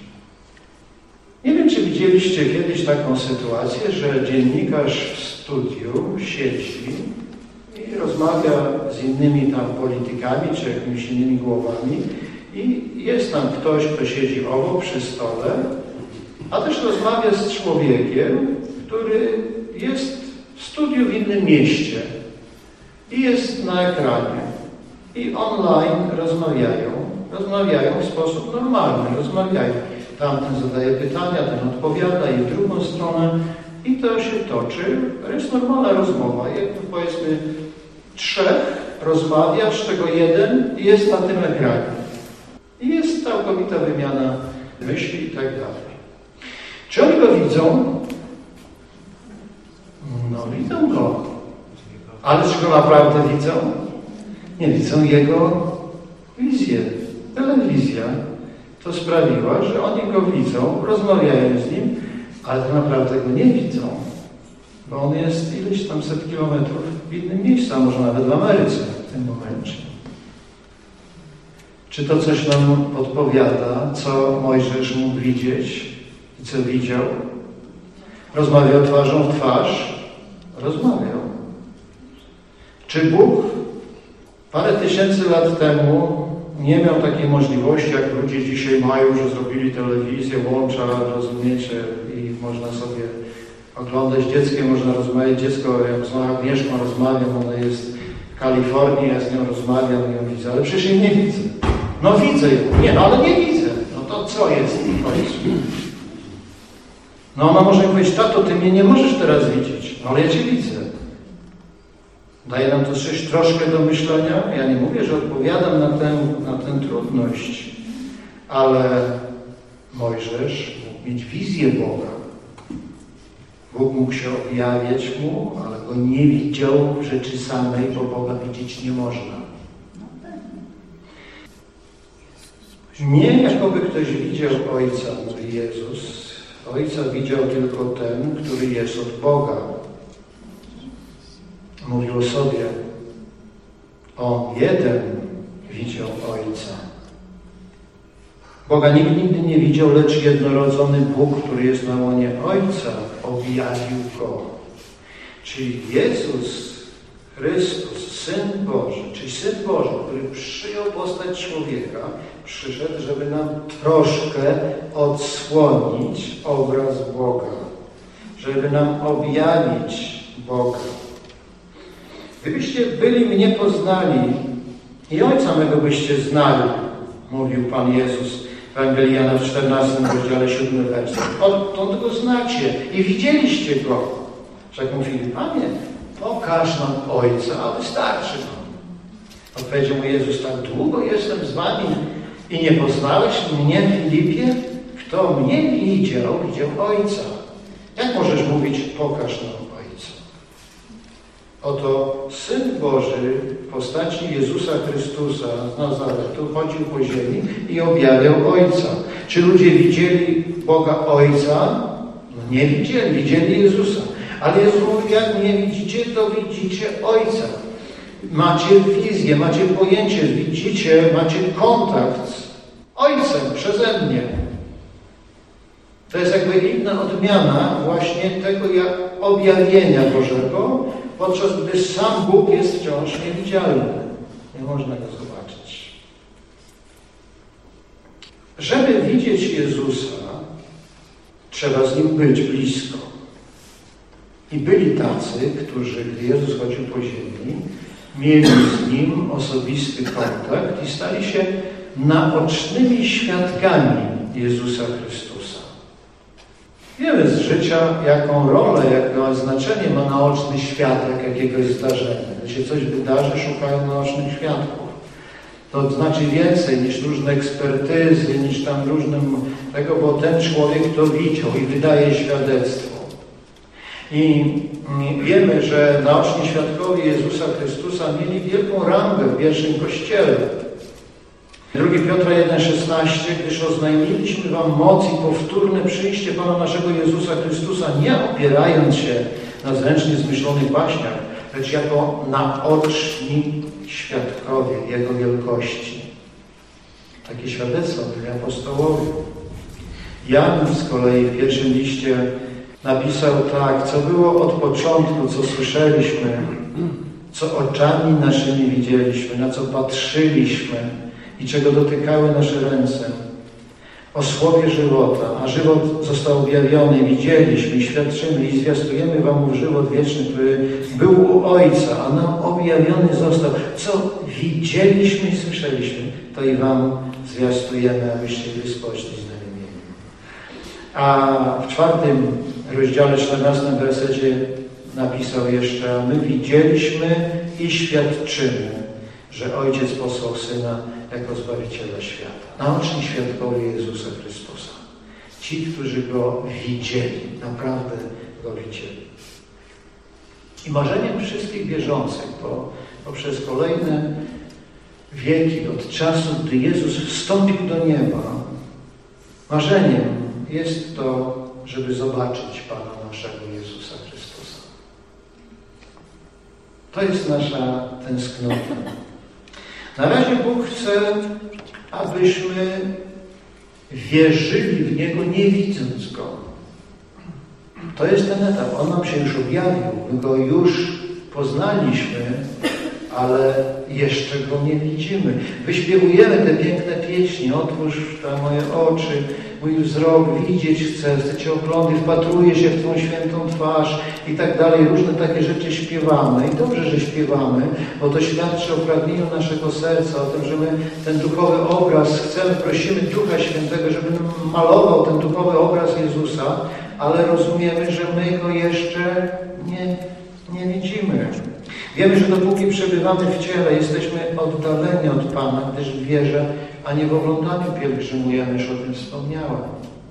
Nie wiem, czy widzieliście kiedyś taką sytuację, że dziennikarz w studiu siedzi i rozmawia z innymi tam politykami, czy jakimiś innymi głowami i jest tam ktoś, kto siedzi obok przy stole, a też rozmawia z człowiekiem, który jest w studiu w innym mieście i jest na ekranie i online rozmawiają w sposób normalny, rozmawiają. Tamten zadaje pytania, ten odpowiada i w drugą stronę i to się toczy. To jest normalna rozmowa. Jak tu powiedzmy 3 rozmawia, z czego 1 jest na tym ekranie. I jest całkowita wymiana myśli i tak dalej. Czy oni go widzą? No widzą go. Ale czy go naprawdę widzą? Nie widzą jego wizję. Telewizja to sprawiła, że oni go widzą, rozmawiają z nim, ale tak naprawdę go nie widzą, bo on jest ileś tam set kilometrów w innym miejscu, a może nawet w Ameryce w tym momencie. Czy to coś nam podpowiada, co Mojżesz mógł widzieć? I co widział? Rozmawiał twarzą w twarz? Rozmawiał. Czy Bóg parę tysięcy lat temu nie miał takiej możliwości, jak ludzie dzisiaj mają, że zrobili telewizję, łącza, rozumiecie, i można sobie oglądać dzieckiem, można rozmawiać. Dziecko, jak z Agnieszką rozmawiam, ona jest w Kalifornii, ja z nią rozmawiam i ją widzę, ale przecież jej nie widzę. No widzę ją. Nie, no ale nie widzę. No to co jest w końcu? No ona może powiedzieć: tato, ty mnie nie możesz teraz widzieć, no ale ja cię widzę. Daje nam to coś troszkę do myślenia. Ja nie mówię, że odpowiadam na tę trudność, ale Mojżesz mógł mieć wizję Boga. Bóg mógł się objawiać mu, ale go nie widział w rzeczy samej, bo Boga widzieć nie można. Nie jakoby ktoś widział Ojca, mówi Jezus. Ojca widział tylko ten, który jest od Boga. Mówił o sobie. On jeden widział Ojca. Boga nikt nigdy nie widział, lecz jednorodzony Bóg, który jest na łonie Ojca, objawił Go. Czyli Jezus Chrystus, Syn Boży, czyli Syn Boży, który przyjął postać człowieka, przyszedł, żeby nam troszkę odsłonić obraz Boga, żeby nam objawić Boga. Gdybyście byli mnie poznali i Ojca mego byście znali, mówił Pan Jezus w Ewangelii Jana w 14 rozdziale 7 werset. Odtąd Go znacie i widzieliście Go. Wszak mówili: Panie, pokaż nam Ojca, a wystarczy nam. Odpowiedział mu Jezus: tak długo jestem z wami i nie poznałeś mnie, Filipie? Kto mnie widział, widział Ojca. Jak możesz mówić: pokaż nam Ojca? Oto Syn Boży w postaci Jezusa Chrystusa z Nazaretu chodził po ziemi i objawiał Ojca. Czy ludzie widzieli Boga Ojca? No nie widzieli, widzieli Jezusa. Ale Jezus mówi: jak mnie widzicie, to widzicie Ojca. Macie wizję, macie pojęcie, widzicie, macie kontakt z Ojcem przeze mnie. To jest jakby inna odmiana właśnie tego objawienia Bożego, podczas gdy sam Bóg jest wciąż niewidzialny. Nie można Go zobaczyć. Żeby widzieć Jezusa, trzeba z Nim być blisko. I byli tacy, którzy, gdy Jezus chodził po ziemi, mieli z Nim osobisty kontakt i stali się naocznymi świadkami Jezusa Chrystusa. Wiemy z życia, jaką rolę, jakie znaczenie ma naoczny świadek jakiegoś zdarzenia. Gdy się coś wydarzy, szukają naocznych świadków. To znaczy więcej niż różne ekspertyzy, niż tam różnym tego, bo ten człowiek to widział i wydaje świadectwo. I wiemy, że naoczni świadkowie Jezusa Chrystusa mieli wielką rangę w pierwszym Kościele. 2 Piotra 1,16: gdyż oznajmiliśmy wam moc i powtórne przyjście Pana naszego Jezusa Chrystusa, nie opierając się na zręcznie zmyślonych baśniach, lecz jako naoczni świadkowie Jego wielkości. Takie świadectwo byli apostołowie. Jan z kolei w pierwszym liście napisał tak: co było od początku, co słyszeliśmy, co oczami naszymi widzieliśmy, na co patrzyliśmy i czego dotykały nasze ręce, o słowie żywota, a żywot został objawiony, widzieliśmy i świadczymy i zwiastujemy wam ów żywot wieczny, który był u Ojca, a nam objawiony został. Co widzieliśmy i słyszeliśmy, to i wam zwiastujemy, abyście byli spoczni z namieniem. A w 4 rozdziale 14 wersecie napisał jeszcze: a my widzieliśmy i świadczymy, że Ojciec posłał Syna jako Zbawiciela świata. Naoczni świadkowie Jezusa Chrystusa. Ci, którzy Go widzieli, naprawdę Go widzieli. I marzeniem wszystkich wierzących poprzez kolejne wieki, od czasu, gdy Jezus wstąpił do nieba, marzeniem jest to, żeby zobaczyć Pana naszego Jezusa Chrystusa. To jest nasza tęsknota. Na razie Bóg chce, abyśmy wierzyli w Niego, nie widząc Go. To jest ten etap. On nam się już objawił. My Go już poznaliśmy, ale jeszcze Go nie widzimy. Wyśpiewujemy te piękne pieśni. Otwórz tam moje oczy, mój wzrok, widzieć chcę Cię oglądać, wpatruję się w Twą świętą twarz i tak dalej. Różne takie rzeczy śpiewamy. I dobrze, że śpiewamy, bo to świadczy o pragnieniu naszego serca, o tym, że my ten duchowy obraz chcemy, prosimy Ducha Świętego, żeby nam malował ten duchowy obraz Jezusa, ale rozumiemy, że my Go jeszcze nie widzimy. Wiemy, że dopóki przebywamy w ciele, jesteśmy oddaleni od Pana, gdyż w wierze, a nie w oglądaniu pielgrzymujemy, już o tym wspomniałem.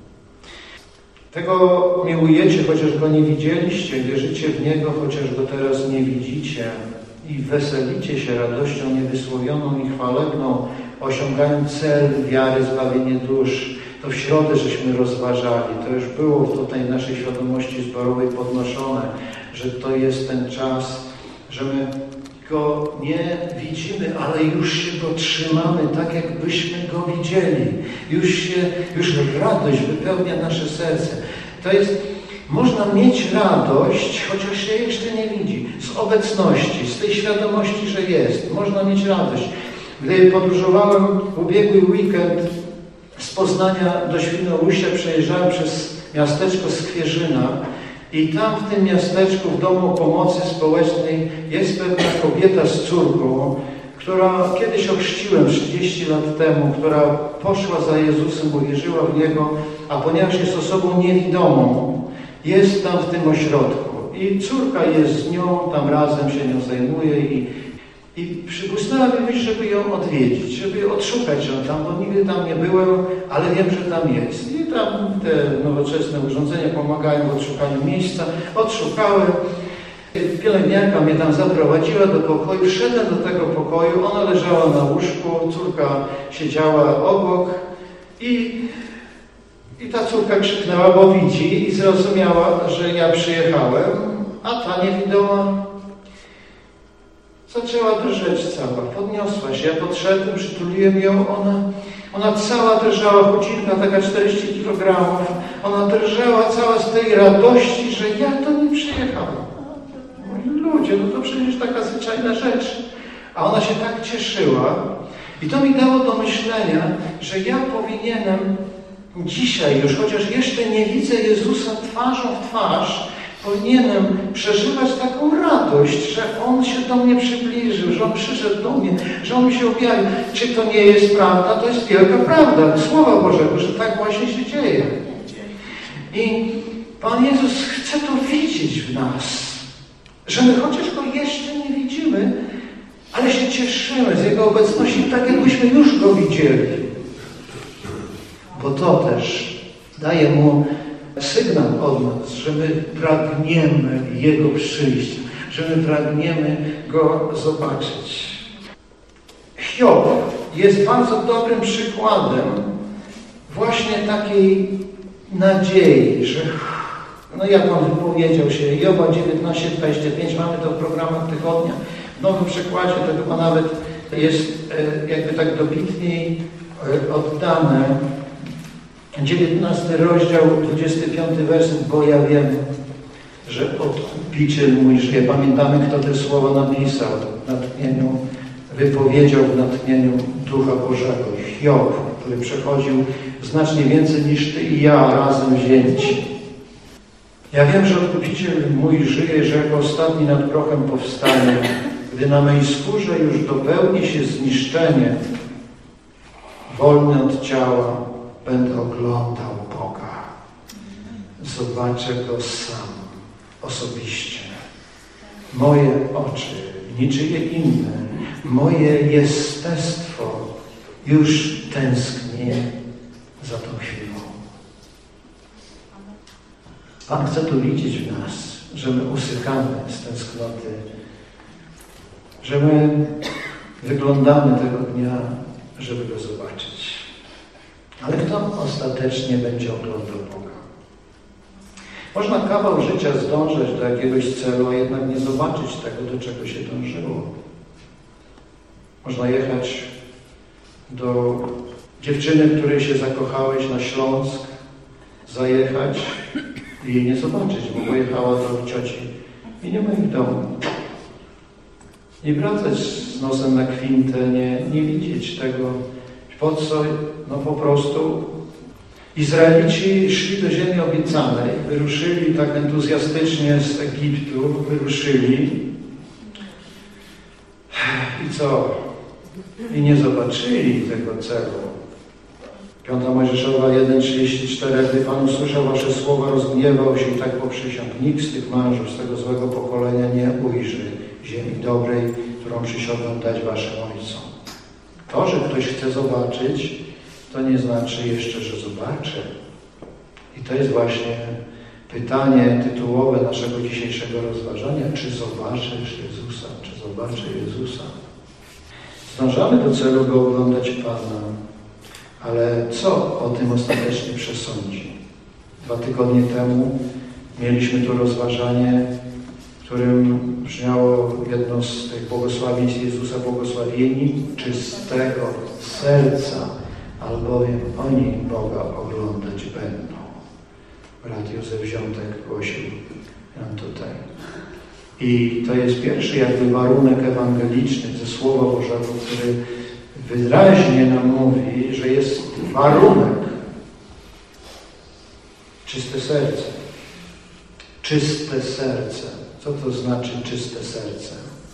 Tego miłujecie, chociaż Go nie widzieliście, wierzycie w Niego, chociaż Go teraz nie widzicie i weselicie się radością niewysłowioną i chwalebną, osiągając cel wiary, zbawienie dusz. To w środę żeśmy rozważali, to już było tutaj w naszej świadomości zborowej podnoszone, że to jest ten czas, że my Go nie widzimy, ale już się Go trzymamy tak, jakbyśmy Go widzieli. Już radość wypełnia nasze serce. To jest, można mieć radość, chociaż się jeszcze nie widzi. Z obecności, z tej świadomości, że jest. Można mieć radość. Gdy podróżowałem w ubiegły weekend z Poznania do Świnoujścia, przejeżdżałem przez miasteczko Skwierzyna i tam w tym miasteczku, w Domu Pomocy Społecznej jest pewna kobieta z córką, która kiedyś ochrzciłem 30 lat temu, która poszła za Jezusem, bo wierzyła w Niego, a ponieważ jest osobą niewidomą, jest tam w tym ośrodku. I córka jest z nią, tam razem się nią zajmuje i przybłysnęła mi myśl, żeby ją odwiedzić, żeby odszukać ją tam, bo nigdy tam nie byłem, ale wiem, że tam jest. I tam te nowoczesne urządzenia pomagają w odszukaniu miejsca. Odszukałem. Pielęgniarka mnie tam zaprowadziła do pokoju. Wszedłem do tego pokoju, ona leżała na łóżku, córka siedziała obok i ta córka krzyknęła, bo widzi i zrozumiała, że ja przyjechałem, a ta niewidoma zaczęła drżeć cała, podniosła się, ja podszedłem, przytuliłem ją, ona cała drżała, chucinka, taka 40 kg, ona drżała cała z tej radości, że ja to nie przyjechałem. Moi ludzie, no to przecież taka zwyczajna rzecz. A ona się tak cieszyła i to mi dało do myślenia, że ja powinienem dzisiaj już, chociaż jeszcze nie widzę Jezusa twarzą w twarz, powinienem przeżywać taką radość, że On się do mnie przybliżył, że On przyszedł do mnie, że On mi się objawił. Czy to nie jest prawda? To jest wielka prawda Słowa Bożego, że tak właśnie się dzieje. I Pan Jezus chce to widzieć w nas, że my chociaż Go jeszcze nie widzimy, ale się cieszymy z Jego obecności, tak jakbyśmy już Go widzieli. Bo to też daje Mu sygnał od nas, że my pragniemy Jego przyjścia, że my pragniemy Go zobaczyć. Hiob jest bardzo dobrym przykładem właśnie takiej nadziei, że jak on wypowiedział się, Joba 19:25, mamy to w programach tygodnia, w nowym przekładzie to chyba nawet jest jakby tak dobitniej oddane. 19 rozdział, 25 werset, bo ja wiem, że Odkupiciel mój żyje. Pamiętamy, kto te słowa napisał w natchnieniu, wypowiedział w natchnieniu Ducha Bożego. Hiob, który przechodził znacznie więcej niż ty i ja razem wzięci. Ja wiem, że Odkupiciel mój żyje, że jako ostatni nad prochem powstanie, gdy na mej skórze już dopełni się zniszczenie, wolny od ciała, będę oglądał Boga. Zobaczę Go sam, osobiście. Moje oczy, niczyje inne, moje jestestwo już tęskni za tą chwilą. Pan chce to widzieć w nas, że my usychamy z tęsknoty, że my wyglądamy tego dnia, żeby Go zobaczyć. Ale kto ostatecznie będzie oglądał Boga? Można kawał życia zdążyć do jakiegoś celu, a jednak nie zobaczyć tego, do czego się dążyło. Można jechać do Dziewczyny, w której się zakochałeś na Śląsk, zajechać i jej nie zobaczyć, bo pojechała do cioci i nie ma ich w domu. I wracać z nosem na kwintę, nie widzieć tego. Po co? No po prostu Izraelici szli do ziemi obiecanej, wyruszyli tak entuzjastycznie z Egiptu, wyruszyli i co? I nie zobaczyli tego celu. 5 Mojżeszowa 1:34. Gdy Pan usłyszał wasze słowa, rozgniewał się i tak poprzysiągł. Nikt z tych mężów, z tego złego pokolenia nie ujrzy ziemi dobrej, którą przysiągłem dać waszym ojcom. To, że ktoś chce zobaczyć, to nie znaczy jeszcze, że zobaczy. I to jest właśnie pytanie tytułowe naszego dzisiejszego rozważania. Czy zobaczysz Jezusa? Czy zobaczy Jezusa? Zdążamy do celu, by oglądać Pana. Ale co o tym ostatecznie przesądzi? 2 tygodnie temu mieliśmy tu rozważanie, w którym brzmiało jedno z tych błogosławieństw Jezusa: błogosławieni czystego serca, albowiem oni Boga oglądać będą. Brat Józef Ziątek głosił nam tutaj. I to jest pierwszy jakby warunek ewangeliczny ze Słowa Bożego, który wyraźnie nam mówi, że jest warunek. Czyste serce. Czyste serce. Co to znaczy czyste serce?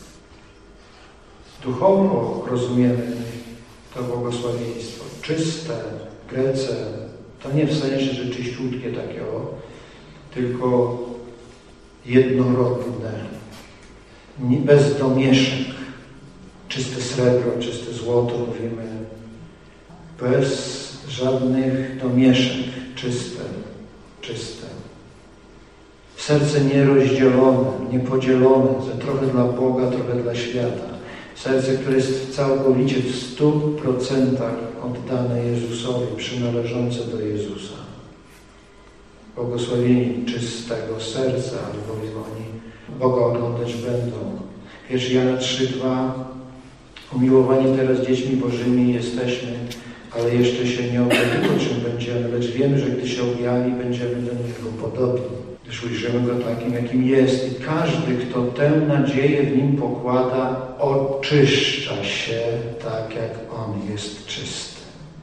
Duchowo rozumiemy to błogosławieństwo. Czyste w Grece to nie w sensie, że czyściutkie takie tylko jednorodne, bez domieszek. Czyste srebro, czyste złoto, mówimy, bez żadnych domieszek, czyste. Serce nierozdzielone, niepodzielone, trochę dla Boga, trochę dla świata. Serce, które jest całkowicie w 100% oddane Jezusowi, przynależące do Jezusa. Błogosławieni czystego serca, albowiem oni Boga oglądać będą. 1 Jana 3:2. Umiłowani teraz dziećmi Bożymi jesteśmy, ale jeszcze się nie objawiło, czym będziemy, lecz wiemy, że gdy się objawi, będziemy do Niego podobni, gdyż ujrzymy Go takim, jakim jest. I każdy, kto tę nadzieję w Nim pokłada, oczyszcza się tak, jak On jest czysty.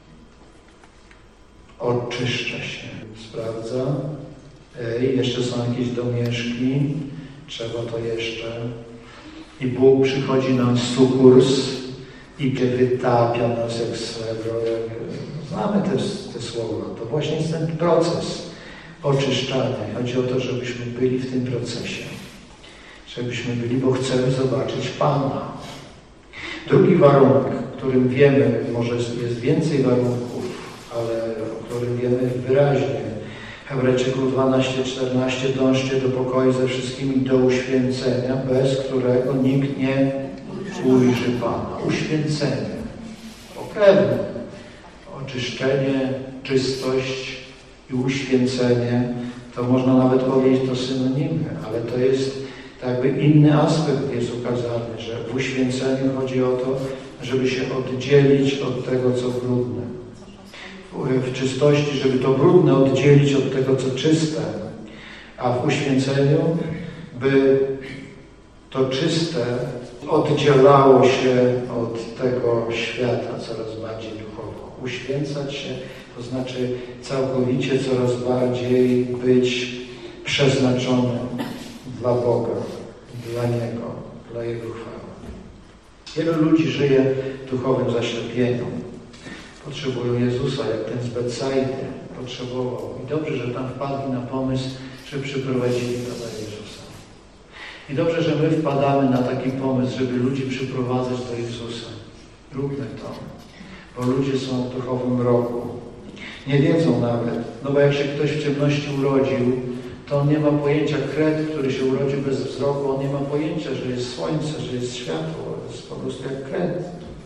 Oczyszcza się. Sprawdza. Jeszcze są jakieś domieszki. Trzeba to jeszcze. I Bóg przychodzi na sukurs i wytapia nas jak srebro. Znamy te słowa. To właśnie jest ten proces oczyszczania. Chodzi o to, żebyśmy byli w tym procesie. Żebyśmy byli, bo chcemy zobaczyć Pana. Drugi warunek, którym wiemy, może jest więcej warunków, ale o którym wiemy wyraźnie. Hebrajczyków 12:14. Dążcie do pokoju ze wszystkimi do uświęcenia, bez którego nikt nie ujrzy Pana. Uświęcenie. Pokrewne. Oczyszczenie, czystość i uświęcenie. To można nawet powiedzieć, to synonimy, ale to jest jakby inny aspekt jest ukazany, że w uświęceniu chodzi o to, żeby się oddzielić od tego, co brudne. W czystości, żeby to brudne oddzielić od tego, co czyste, a w uświęceniu, by to czyste oddzielało się od tego świata coraz bardziej duchowo. Uświęcać się, to znaczy całkowicie coraz bardziej być przeznaczonym dla Boga, dla Niego, dla Jego chwały. Wielu ludzi żyje w duchowym zaślepieniu. Potrzebują Jezusa, jak ten z Betsajdy potrzebował. I dobrze, że tam wpadli na pomysł, że przyprowadzili Pana Jezusa. I dobrze, że my wpadamy na taki pomysł, żeby ludzi przyprowadzać do Jezusa. Róbmy to, bo ludzie są w duchowym mroku. Nie wiedzą nawet, no bo jak się ktoś w ciemności urodził, to on nie ma pojęcia, kret, który się urodził bez wzroku, on nie ma pojęcia, że jest słońce, że jest światło, jest po prostu jak kret.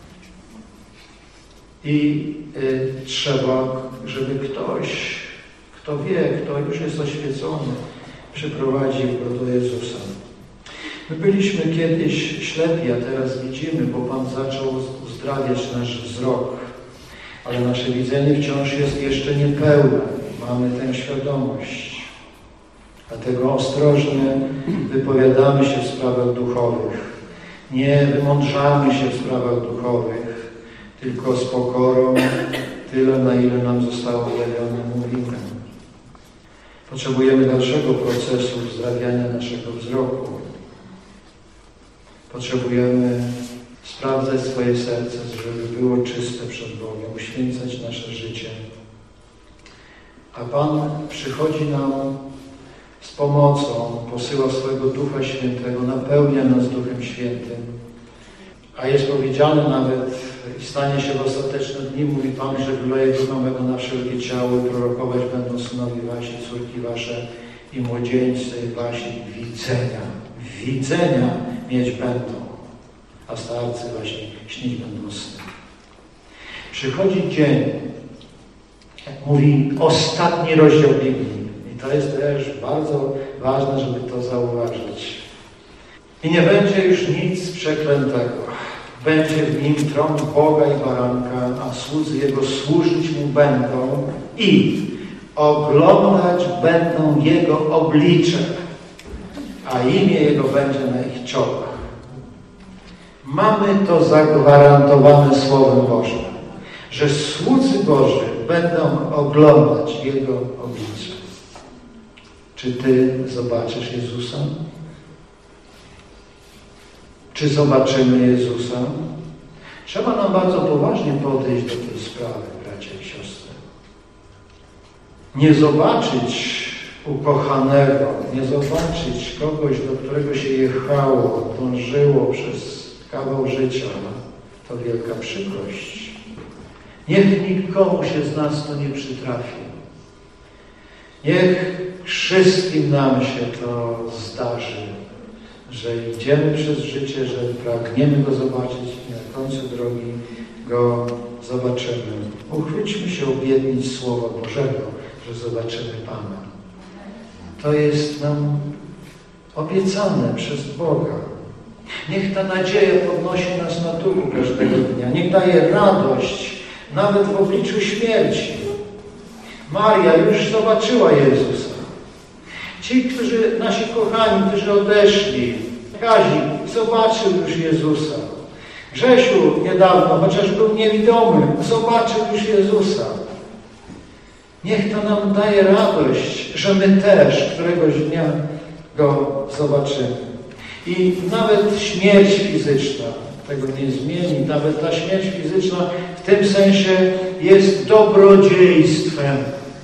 I trzeba, żeby ktoś, kto wie, kto już jest oświecony, przyprowadził go do Jezusa. My byliśmy kiedyś ślepi, a teraz widzimy, bo Pan zaczął uzdrawiać nasz wzrok. ale nasze widzenie wciąż jest jeszcze niepełne. Mamy tę świadomość. Dlatego ostrożnie wypowiadamy się w sprawach duchowych. Nie wymądrzamy się w sprawach duchowych, tylko z pokorą, tyle na ile nam zostało objawione, mówimy. Potrzebujemy dalszego procesu uzdrawiania naszego wzroku. Potrzebujemy sprawdzać swoje serce, żeby było czyste przed Bogiem, uświęcać nasze życie. A Pan przychodzi nam z pomocą, posyła swojego Ducha Świętego, napełnia nas Duchem Świętym. A jest powiedziane nawet, i stanie się w ostateczne dni, mówi Pan, że wyleje Ducha mego na wszelkie ciało, prorokować będą synowie wasi, córki wasze i młodzieńcy wasi widzenia. Widzenia mieć będą, a starcy wasi śnić będą sny. Przychodzi dzień, jak mówi ostatni rozdział Biblii. I to jest też bardzo ważne, żeby to zauważyć. I nie będzie już nic przeklętego. Będzie w nim tron Boga i Baranka, a słudzy Jego służyć Mu będą i oglądać będą Jego oblicze, a imię Jego będzie na ich czołach. Mamy to zagwarantowane Słowem Bożym, że słudzy Boży będą oglądać Jego oblicze. Czy Ty zobaczysz Jezusa? Czy zobaczymy Jezusa? Trzeba nam bardzo poważnie podejść do tej sprawy, bracia i siostry. Nie zobaczyć ukochanego, nie zobaczyć kogoś, do którego się jechało, dążyło przez kawał życia, to wielka przykrość. Niech nikomu się z nas to nie przytrafi. Niech wszystkim nam się to zdarzy, że idziemy przez życie, że pragniemy Go zobaczyć i na końcu drogi Go zobaczymy. Uchwyćmy się obietnic Słowa Bożego, że zobaczymy Pana. To jest nam obiecane przez Boga. Niech ta nadzieja podnosi nas na duchu każdego dnia. Niech daje radość nawet w obliczu śmierci. Maria już zobaczyła Jezusa. Ci, nasi kochani, którzy odeszli, Kazik zobaczył już Jezusa. Grzesiu niedawno, chociaż był niewidomy, zobaczył już Jezusa. Niech to nam daje radość, że my też któregoś dnia Go zobaczymy. I nawet śmierć fizyczna tego nie zmieni. Nawet ta śmierć fizyczna w tym sensie jest dobrodziejstwem,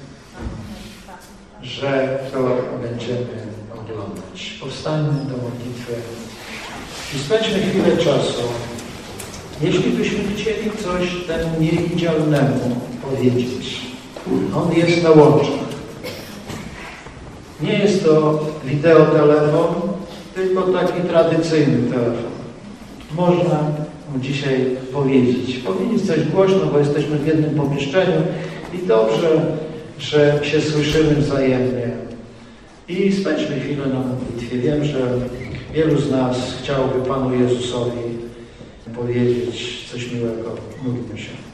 że to będziemy oglądać. Powstańmy do modlitwy i spędźmy chwilę czasu. Jeśli byśmy chcieli coś temu niewidzialnemu powiedzieć, on jest na łączach. Nie jest to wideotelefon, tylko taki tradycyjny telefon. Można mu dzisiaj powiedzieć coś głośno, bo jesteśmy w jednym pomieszczeniu i dobrze, że się słyszymy wzajemnie. I spędźmy chwilę na modlitwie. Wiem, że wielu z nas chciałoby Panu Jezusowi powiedzieć coś miłego. Módlmy się.